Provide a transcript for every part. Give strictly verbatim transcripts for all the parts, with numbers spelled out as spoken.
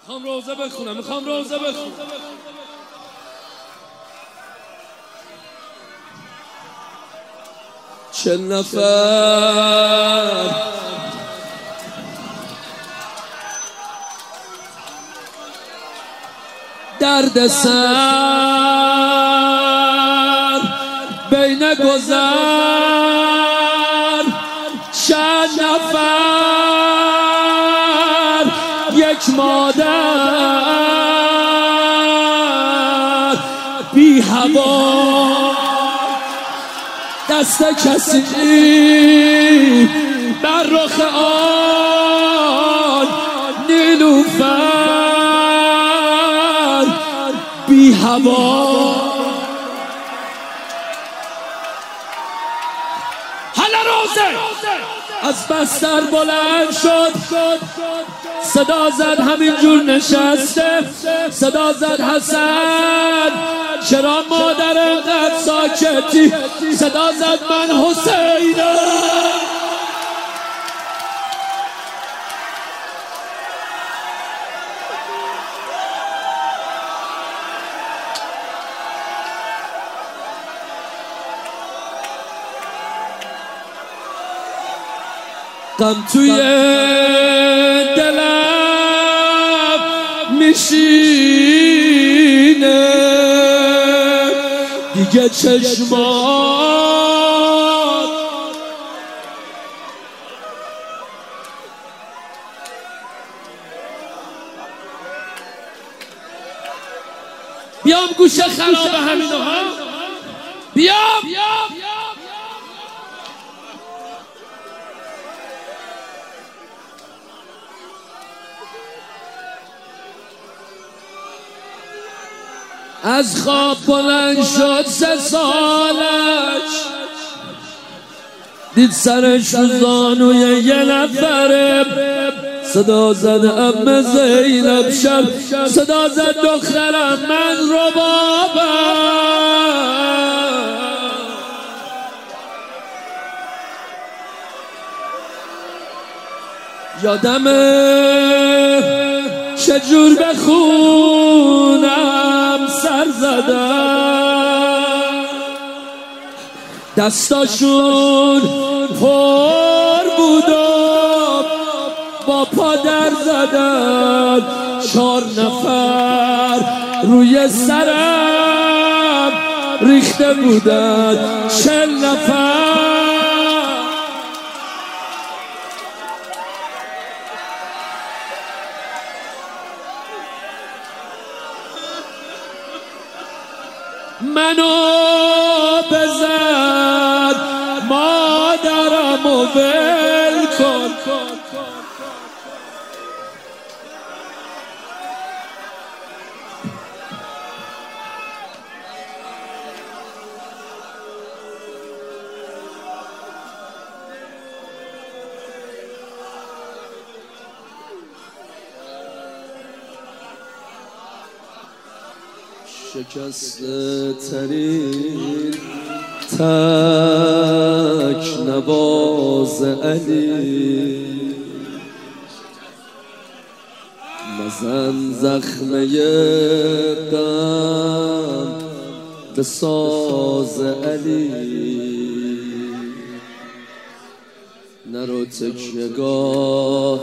میخوام روزه بخونم میخوام روزه بخونم چه نفر درد سر بین گذر چند نفر یک مادر بی هوا دست کسی بر رخ آن نیلوفر بی هوا حالا روزه از بستر بلند شد صدا زد همینجور نشسته صدا زد حسن چرا مادر انقدر ساکتی صدا زد من حسینم غم توی دلم میشینه دیگه چشمات بیام گوشه خراب همینو ها بیام از خواب بلند شد سه سالش دید سرش رو زانوی یه نفره صدا زد عمه زینب شب صدا زد دخترم من ربابم یادمه چجور بخونم سر زدن دستاشون پر بود و با پا در زدن چهار نفر روی سرم ریخته بودن چهل نفر منو بزن مادرمو ول کن شکسته ترین تک نواز علی مزن زخمه غم به ساز علی نرو تکیه‌گاه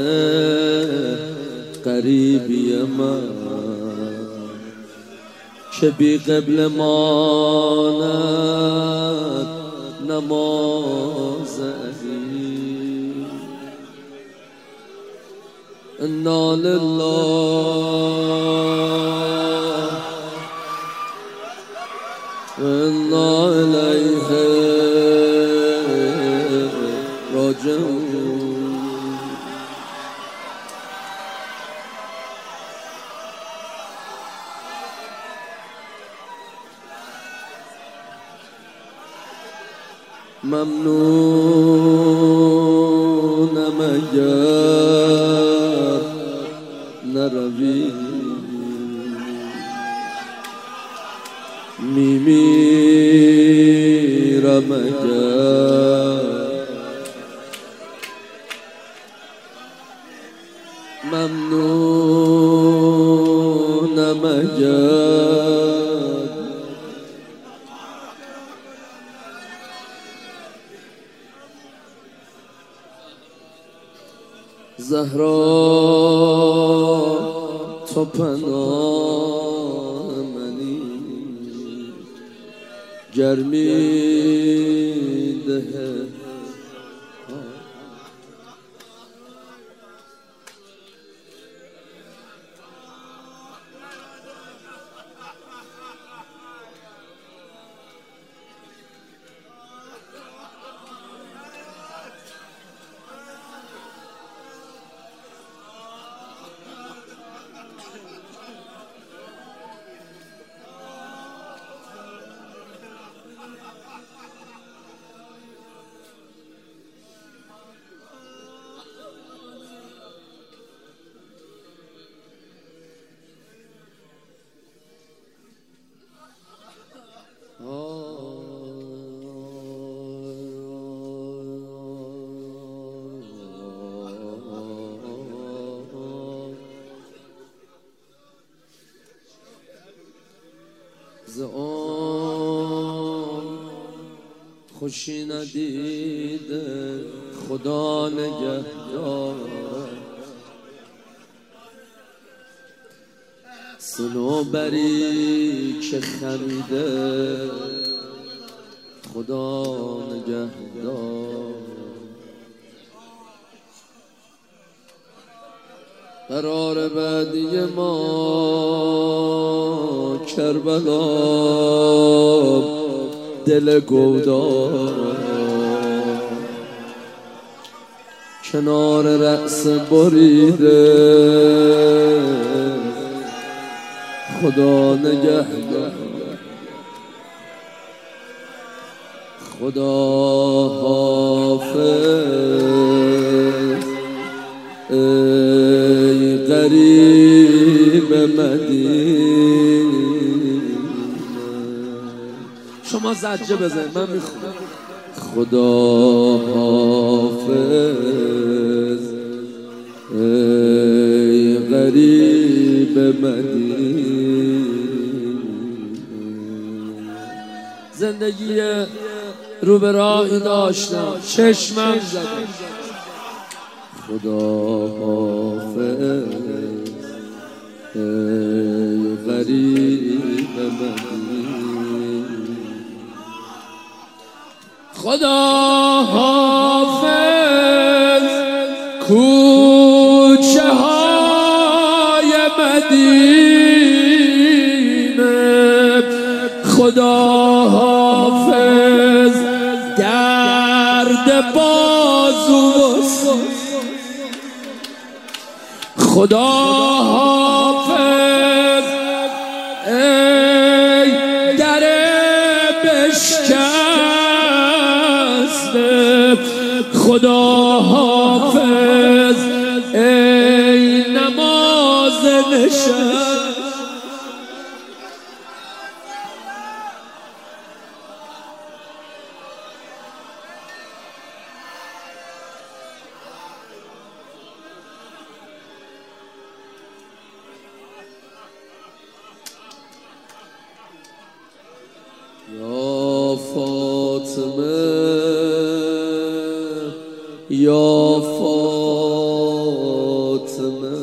قریبی من که بی قبل ماند نماز علی انا لله و انا الیه راجعون ممنونم اگر نروی میمیرم اگر ممنون مگرد زهرا تو پناه منی گرمی ده ز آن خوشی ندیده خدا نگهدار صنوبری که خمیده خدا نگهدار قرار بعدی ما کربلا دل گودار کنار رأس بریده خدا نگهدار خدا حافظ ای غریب مدینه شما زجه بزن من میخونم خدا حافظ ای غریب مدینه زندگی رو به راهی داشتم چشمم زدم خدا حافظ ای غریب مدینه خدا حافظ کوچه های مدینه خدا حافظ درد بازو خدا حافظ ای در بشکسته خدا حافظ ای نماز نشست یا فاطمه یا فاطمه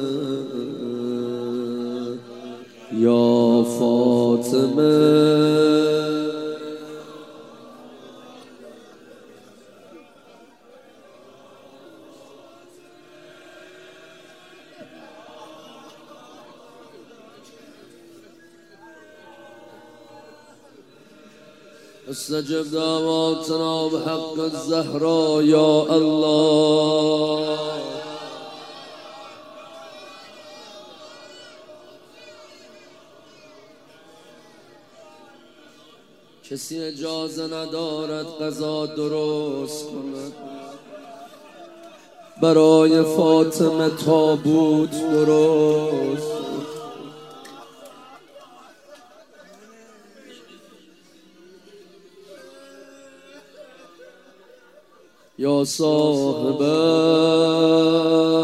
یا فاطمه استجب دعواتنا بحق الزهراء یا الله کسی اجازه ندارد قضا درست کند برای فاطمه تابوت درست یا صاحب